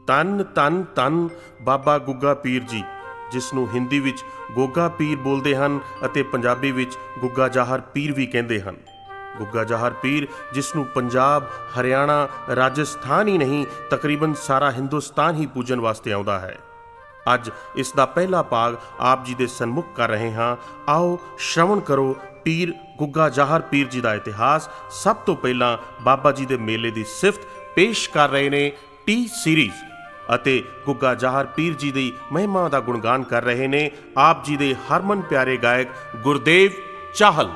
ਧੰਨ ਧੰਨ ਧੰਨ ਬਾਬਾ ਗੁੱਗਾ ਪੀਰ ਜੀ, ਜਿਸ ਨੂੰ ਹਿੰਦੀ ਵਿੱਚ ਗੋਗਾ ਪੀਰ ਬੋਲਦੇ ਹਨ ਅਤੇ ਪੰਜਾਬੀ ਵਿੱਚ ਗੁੱਗਾ ਜਾਹਰ ਪੀਰ ਵੀ ਕਹਿੰਦੇ ਹਨ। ਗੁੱਗਾ ਜਾਹਰ ਪੀਰ, ਜਿਸ ਨੂੰ ਪੰਜਾਬ, ਹਰਿਆਣਾ, ਰਾਜਸਥਾਨ ਹੀ ਨਹੀਂ ਤਕਰੀਬਨ ਸਾਰਾ ਹਿੰਦੁਸਤਾਨ ਹੀ ਪੂਜਣ ਵਾਸਤੇ ਆਉਂਦਾ ਹੈ। ਅੱਜ ਇਸ ਦਾ ਪਹਿਲਾ ਭਾਗ ਆਪ ਜੀ ਦੇ ਸਨਮੁਖ ਕਰ ਰਹੇ ਹਾਂ। ਆਓ ਸ਼ਰਵਣ ਕਰੋ ਪੀਰ ਗੁੱਗਾ ਜਾਹਰ ਪੀਰ ਜੀ ਦਾ ਇਤਿਹਾਸ। ਸਭ ਤੋਂ ਪਹਿਲਾਂ ਬਾਬਾ ਜੀ ਦੇ ਮੇਲੇ ਦੀ ਸਿਫਤ ਪੇਸ਼ ਕਰ ਰਹੇ ਨੇ ਟੀ ਸੀਰੀਜ਼ ਅਤੇ ਗੁੱਗਾ ਜਾਹਰ ਪੀਰ ਜੀ ਦੀ ਮਹਿਮਾ ਦਾ ਗੁਣਗਾਨ ਕਰ ਰਹੇ ਨੇ ਆਪ ਜੀ ਦੇ ਹਰਮਨ ਪਿਆਰੇ ਗਾਇਕ ਗੁਰਦੇਵ ਚਾਹਲ।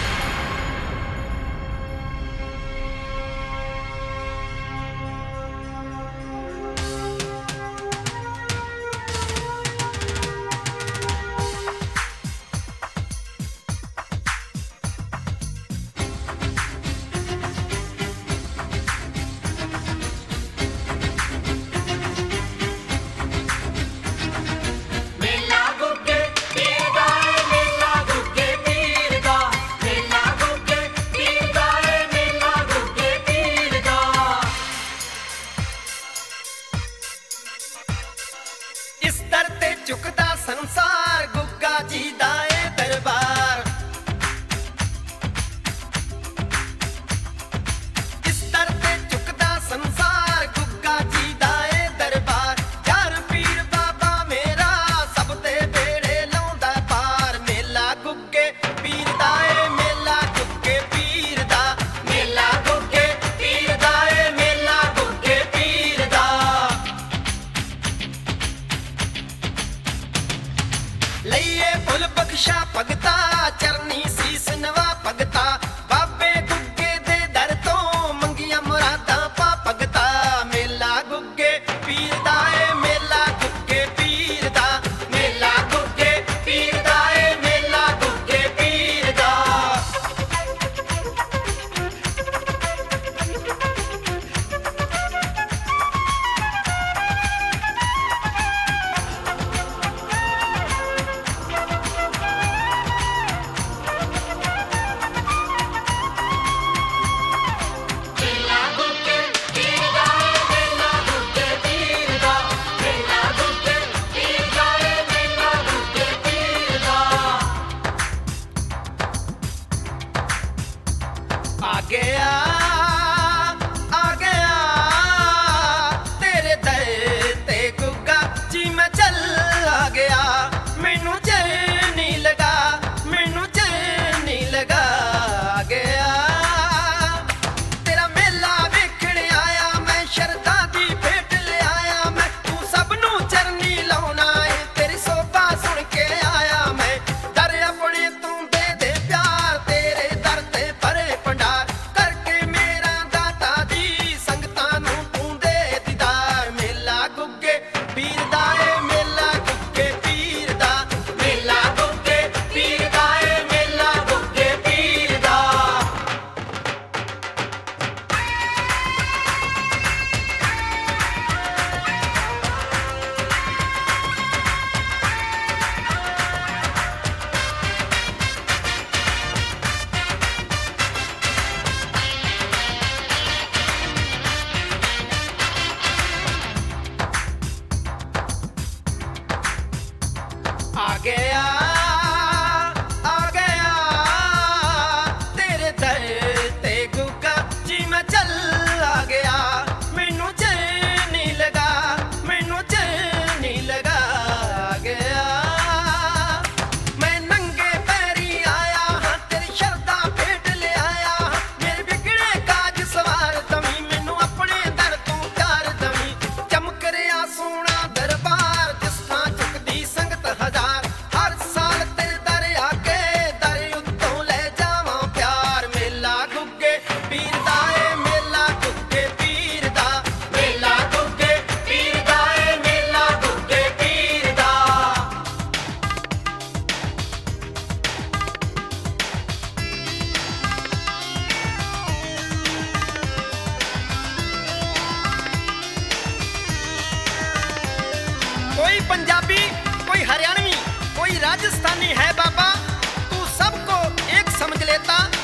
इस दर ते झुकदा संसार गुग्गा जी दा ए दरबार। इस दर ते झुकदा संसार गुग्गा जी दा ए दरबार। यार पीर बाबा मेरा सब ते बेड़े लाउंदा पार। मेला गुग्गे पीर दा ए मेला गुग्गे पीर दा। मेला गुग्गे पीर दा ए मेला गुग्गे पीर दा। लइए फुल बख्शा भगता चरनी सीस नवा भगता। बाबे गुग्गे दे दर तो मंगिया मुरादा पा भगता। मेला गुग्गे पीर दा ए मेला गुग्गे पीर दा। मेला गुग्गे पीर दा ए मेला गुग्गे पीर दा। आ गया तेरे दर ते गुग्गा जी मैं चल आ गया। मैनू चैन नहीं लगा, मैनू चैन नहीं लगा। आ गया तेरा मेला वेखण आया मैं, शरदा दी भेट ले आया मैं। तू सब नू चरनी लाउना है, तेरी सोभा सुन के आया मैं। दर अपने तू दे दे प्यार, तेरे दर ते भरे भंडार। करके मेरा दाता दी संगतां नू तू दे दीदार। मेला गुग्गे पीर दा ए मेला गुग्गे पीर दा। मेला गुग्गे पीर दा ए मेला गुग्गे पीर दा। आ गया तेरे दर ते गुग्गा जी मैं चल आ गया। मैनू चैन नहीं लगा, मैनू चैन नहीं लगा। आ गया मैं नंगे पैरी आया हाँ, तेरी शरदा भेट ले आया हाँ। मेरे बिगड़े काज सवार दवी, मैनू अपने दर तू प्यार दवी। चमक रिया सोहना दरबार, जिस थां चुकदी संगत हजार। हर साल तेरे दर आके दर उत्तों ले जावां प्यार। मेला गुग्गे पीर दा ए मेला गुग्गे पीर दा। मेला गुग्गे पीर दा ए मेला गुग्गे पीर दा। कोई पंजाबी, कोई हरियाणवी, कोई राजस्थानी है बाबा। तू सबको एक समझ लेता।